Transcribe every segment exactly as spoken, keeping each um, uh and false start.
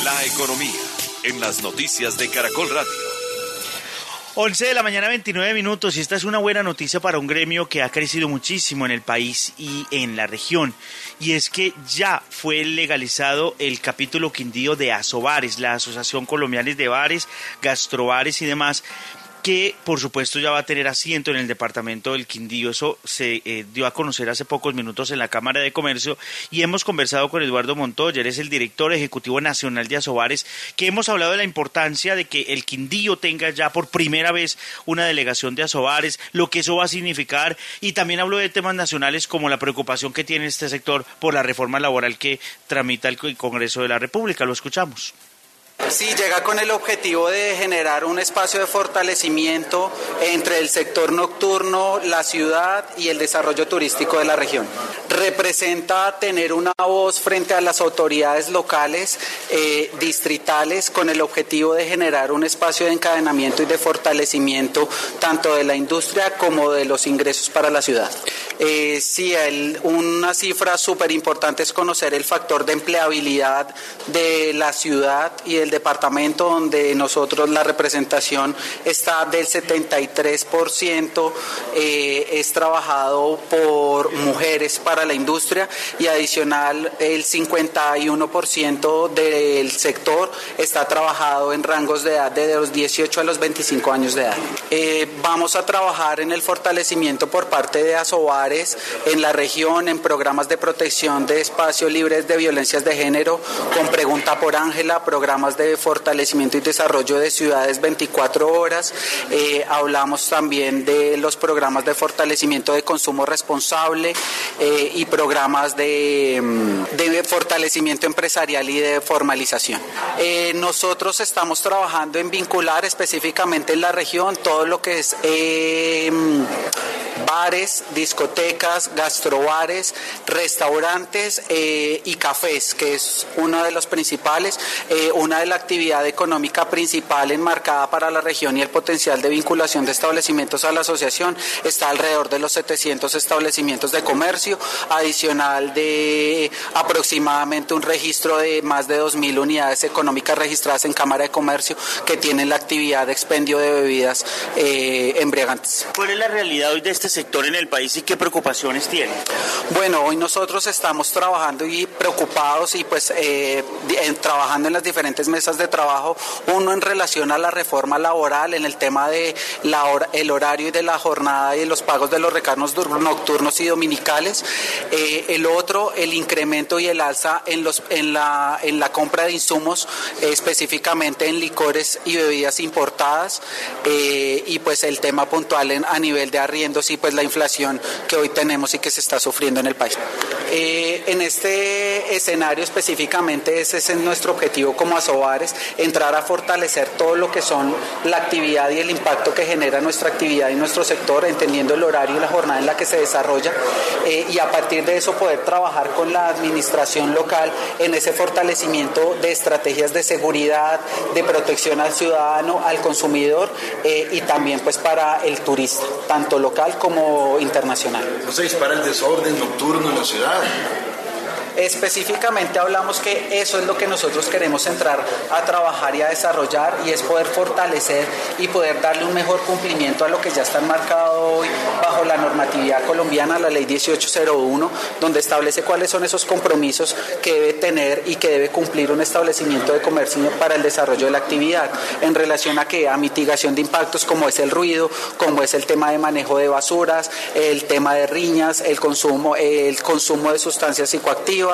La economía, en las noticias de Caracol Radio. once de la mañana, veintinueve minutos, y esta es una buena noticia para un gremio que ha crecido muchísimo en el país y en la región, y es que ya fue legalizado el capítulo Quindío de Asobares, la Asociación Colombiana de Bares, Gastrobares y demás, que por supuesto ya va a tener asiento en el departamento del Quindío. Eso se eh, dio a conocer hace pocos minutos en la Cámara de Comercio, y hemos conversado con Eduardo Montoya, él es el director ejecutivo nacional de Asobares, que hemos hablado de la importancia de que el Quindío tenga ya por primera vez una delegación de Asobares, lo que eso va a significar, y también habló de temas nacionales como la preocupación que tiene este sector por la reforma laboral que tramita el Congreso de la República. Lo escuchamos. Sí, llega con el objetivo de generar un espacio de fortalecimiento entre el sector nocturno, la ciudad y el desarrollo turístico de la región. Representa tener una voz frente a las autoridades locales, eh, distritales, con el objetivo de generar un espacio de encadenamiento y de fortalecimiento tanto de la industria como de los ingresos para la ciudad. Eh, sí, el, una cifra súper importante es conocer el factor de empleabilidad de la ciudad y del departamento, donde nosotros la representación está del setenta y tres por ciento, eh, es trabajado por mujeres para la industria, y adicional el cincuenta y uno por ciento del sector está trabajado en rangos de edad de los dieciocho a los veinticinco años de edad. Eh, vamos a trabajar en el fortalecimiento por parte de Asobares en la región, en programas de protección de espacios libres de violencias de género, con Pregunta por Ángela, programas de fortalecimiento y desarrollo de ciudades veinticuatro horas. Eh, hablamos también de los programas de fortalecimiento de consumo responsable eh, y programas de, de fortalecimiento empresarial y de formalización. Eh, nosotros estamos trabajando en vincular específicamente en la región todo lo que es eh, bares, discotecas, gastrobares, restaurantes eh, y cafés, que es uno de los principales, eh, una de la actividad económica principal enmarcada para la región, y el potencial de vinculación de establecimientos a la asociación está alrededor de los setecientos establecimientos de comercio, adicional de aproximadamente un registro de más de dos mil unidades económicas registradas en Cámara de Comercio que tienen la actividad de expendio de bebidas eh, embriagantes. ¿Cuál es la realidad hoy de este sector en el país y qué preocupaciones tiene? Bueno, hoy nosotros estamos trabajando y preocupados y pues eh, en, trabajando en las diferentes mesas de trabajo, uno en relación a la reforma laboral, en el tema de la hora, el horario y de la jornada y de los pagos de los recargos nocturnos y dominicales, eh, el otro, el incremento y el alza en, los, en, la, en la compra de insumos, eh, específicamente en licores y bebidas importadas, eh, y pues el tema puntual en, a nivel de arriendos y pues la inflación que hoy tenemos y que se está sufriendo en el país. Eh, en este escenario específicamente ese es nuestro objetivo como Asobares, entrar a fortalecer todo lo que son la actividad y el impacto que genera nuestra actividad y nuestro sector, entendiendo el horario y la jornada en la que se desarrolla, eh, y a partir de eso poder trabajar con la administración local en ese fortalecimiento de estrategias de seguridad, de protección al ciudadano, al consumidor, eh, y también pues para el turista, tanto local como internacional. ¿No se dispara el desorden nocturno en la ciudad? Específicamente hablamos que eso es lo que nosotros queremos entrar a trabajar y a desarrollar, y es poder fortalecer y poder darle un mejor cumplimiento a lo que ya está enmarcado hoy bajo la normatividad colombiana, la ley dieciocho cero uno, donde establece cuáles son esos compromisos que debe tener y que debe cumplir un establecimiento de comercio para el desarrollo de la actividad, en relación a que a mitigación de impactos como es el ruido, como es el tema de manejo de basuras, el tema de riñas, el consumo, el consumo de sustancias psicoactivas,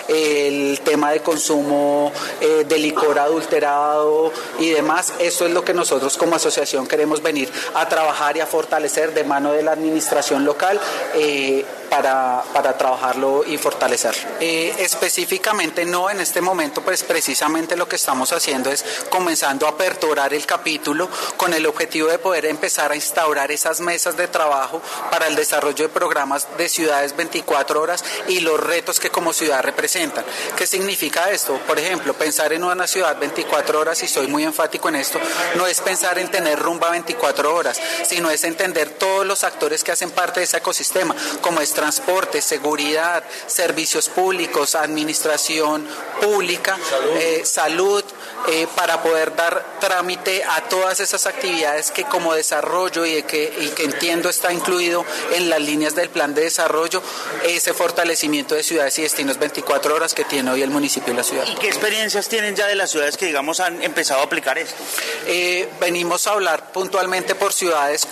el tema de consumo eh, de licor adulterado y demás. Esto es lo que nosotros como asociación queremos venir a trabajar y a fortalecer de mano de la administración local, eh, para, para trabajarlo y fortalecerlo. Eh, específicamente no en este momento, pues precisamente lo que estamos haciendo es comenzando a aperturar el capítulo con el objetivo de poder empezar a instaurar esas mesas de trabajo para el desarrollo de programas de ciudades veinticuatro horas y los retos que como ciudad ciudad representan. ¿Qué significa esto? Por ejemplo, pensar en una ciudad veinticuatro horas, y soy muy enfático en esto, no es pensar en tener rumba veinticuatro horas, sino es entender todos los actores que hacen parte de ese ecosistema, como es transporte, seguridad, servicios públicos, administración pública, salud, eh, salud eh, para poder dar trámite a todas esas actividades que como desarrollo y que, y que entiendo está incluido en las líneas del plan de desarrollo, ese fortalecimiento de ciudades y destinos veinticuatro horas que tiene hoy el municipio y la ciudad. ¿Y qué experiencias tienen ya de las ciudades que, digamos, han empezado a aplicar esto? Eh, venimos a hablar puntualmente por ciudades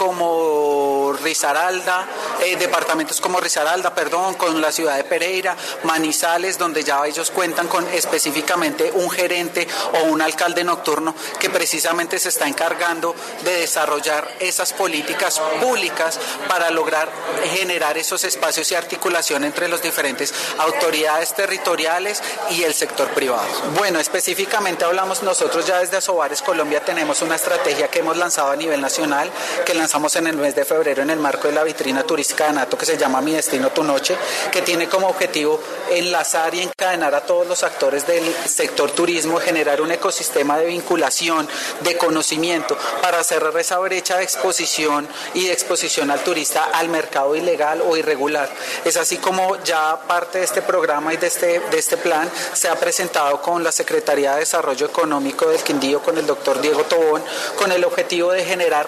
como Risaralda, eh, departamentos como Risaralda, perdón, con la ciudad de Pereira, Manizales, donde ya ellos cuentan con específicamente un gerente o un alcalde nocturno que precisamente se está encargando de desarrollar esas políticas públicas para lograr generar esos espacios y articulación entre las diferentes autoridades territoriales y el sector privado. Bueno, específicamente hablamos nosotros ya desde Asobares Colombia, tenemos una estrategia que hemos lanzado a nivel nacional, que lanzamos en el mes de febrero en el marco de la vitrina turística de ANATO, que se llama Mi Destino Tu Noche, que tiene como objetivo enlazar y encadenar a todos los actores del sector turismo, generar un ecosistema de vinculación, de conocimiento, para cerrar esa brecha de exposición y de exposición al turista al mercado ilegal o irregular. Es así como ya parte de este programa y de este, de este plan se ha presentado con la Secretaría de Desarrollo Económico del Quindío, con el doctor Diego Tobón, con el objetivo de generar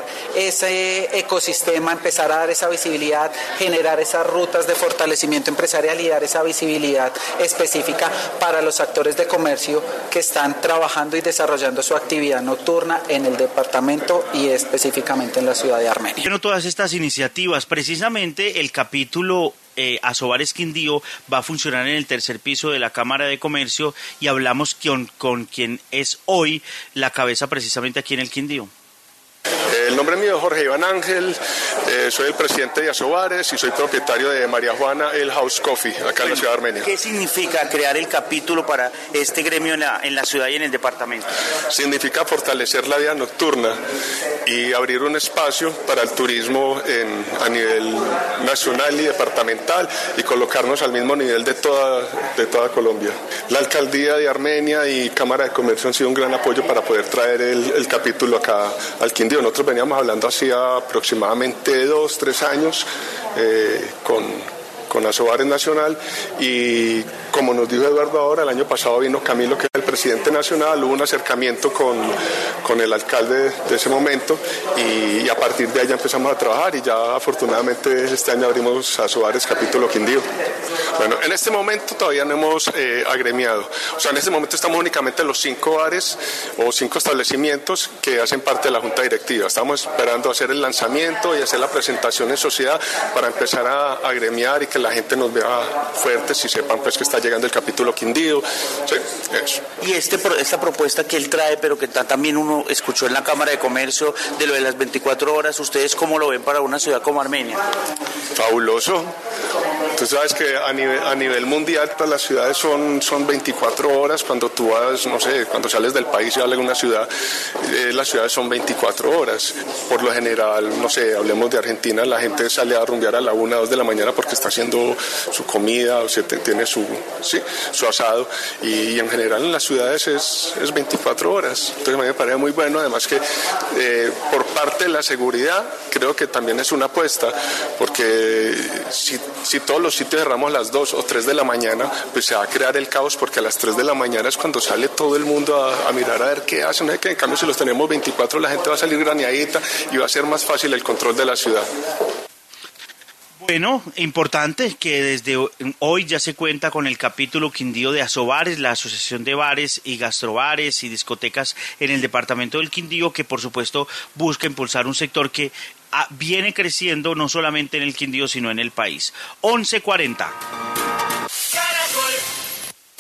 ese ecosistema, empezar a dar esa visibilidad, generar esas rutas de fortalecimiento empresarial y dar esa visibilidad específica para los actores de comercio que están trabajando y desarrollando su actividad nocturna en el departamento y específicamente en la ciudad de Armenia. Bueno, todas estas iniciativas, precisamente el capítulo Eh, Asobares Quindío va a funcionar en el tercer piso de la Cámara de Comercio y hablamos con, con quien es hoy la cabeza precisamente aquí en el Quindío. El nombre mío es Jorge Iván Ángel, eh, soy el presidente de Asobares y soy propietario de María Juana El House Coffee, acá bueno, en la ciudad de Armenia. ¿Qué significa crear el capítulo para este gremio en la, en la ciudad y en el departamento? Significa fortalecer la vida nocturna y abrir un espacio para el turismo en, a nivel nacional y departamental y colocarnos al mismo nivel de toda, de toda Colombia. La alcaldía de Armenia y Cámara de Comercio han sido un gran apoyo para poder traer el, el capítulo acá al Quindío. Nosotros veníamos hablando hacía aproximadamente dos, tres años eh, con, con Asobares Nacional y como nos dijo Eduardo ahora, el año pasado vino Camilo, que es el presidente nacional, hubo un acercamiento con, con el alcalde de ese momento y, y a partir de ahí ya empezamos a trabajar y ya afortunadamente este año abrimos Asobares capítulo Quindío. Bueno, en este momento todavía no hemos eh, agremiado, o sea, en este momento estamos únicamente en los cinco bares o cinco establecimientos que hacen parte de la Junta Directiva. Estamos esperando hacer el lanzamiento y hacer la presentación en sociedad para empezar a agremiar y que la gente nos vea fuertes y sepan pues que está llegando el capítulo Quindío. Sí, eso. Y este, esta propuesta que él trae, pero que también uno escuchó en la Cámara de Comercio, de lo de las veinticuatro horas, ¿ustedes cómo lo ven para una ciudad como Armenia? Fabuloso. Tú sabes que a nivel, a nivel mundial todas las ciudades son, son veinticuatro horas. Cuando tú vas, no sé, cuando sales del país y hablas de una ciudad, eh, las ciudades son veinticuatro horas. Por lo general, no sé, hablemos de Argentina, la gente sale a rumbear a la una, dos de la mañana porque está haciendo su comida o se tiene su, sí, su asado y, y en general en las ciudades es, es veinticuatro horas. Entonces a mí me parece muy bueno, además que eh, por parte de la seguridad creo que también es una apuesta, porque si, si todos los sitios cerramos a las dos o tres de la mañana, pues se va a crear el caos, porque a las tres de la mañana es cuando sale todo el mundo a, a mirar a ver qué hacen. ¿No? Que en cambio si los tenemos veinticuatro la gente va a salir graneadita y va a ser más fácil el control de la ciudad. Bueno, importante que desde hoy ya se cuenta con el capítulo Quindío de Asobares, la asociación de bares y gastrobares y discotecas en el departamento del Quindío, que por supuesto busca impulsar un sector que viene creciendo no solamente en el Quindío sino en el país. once cuarenta.